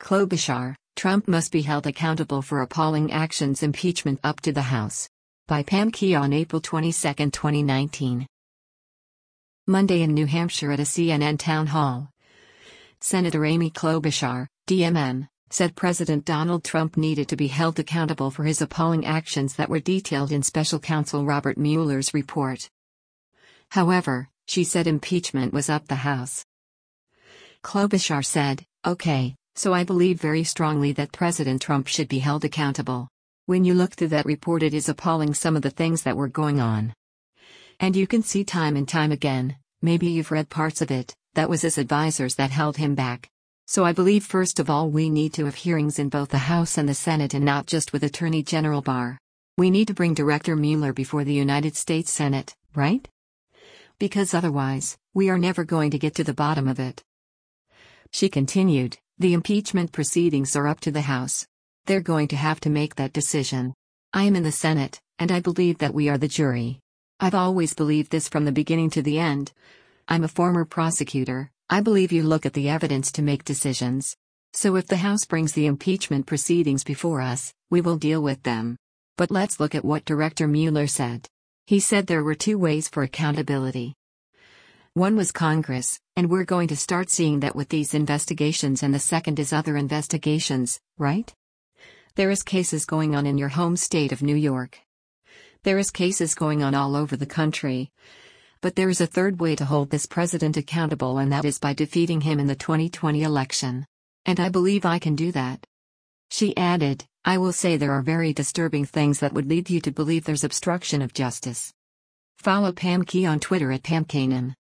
Klobuchar, Trump must be held accountable for appalling actions. Impeachment up to the House. By Pam Key on April 22, 2019. Monday in New Hampshire at a CNN town hall. Senator Amy Klobuchar, DMN, said President Donald Trump needed to be held accountable for his appalling actions that were detailed in Special Counsel Robert Mueller's report. However, she said impeachment was up the House. Klobuchar said, "Okay, so I believe very strongly that President Trump should be held accountable. When you look through that report, it is appalling, some of the things that were going on. And you can see time and time again, maybe you've read parts of it, that was his advisors that held him back. So I believe first of all we need to have hearings in both the House and the Senate, and not just with Attorney General Barr. We need to bring Director Mueller before the United States Senate, right? Because otherwise, we are never going to get to the bottom of it." She continued, "The impeachment proceedings are up to the House. They're going to have to make that decision. I am in the Senate, and I believe that we are the jury. I've always believed this from the beginning to the end. I'm a former prosecutor. I believe you look at the evidence to make decisions. So if the House brings the impeachment proceedings before us, we will deal with them. But let's look at what Director Mueller said. He said there were two ways for accountability. One was Congress, and we're going to start seeing that with these investigations, and the second is other investigations, right? There is cases going on in your home state of New York. There is cases going on all over the country. But there is a third way to hold this president accountable, and that is by defeating him in the 2020 election. And I believe I can do that." She added, "I will say there are very disturbing things that would lead you to believe there's obstruction of justice." Follow Pam Key on Twitter at PamKanan.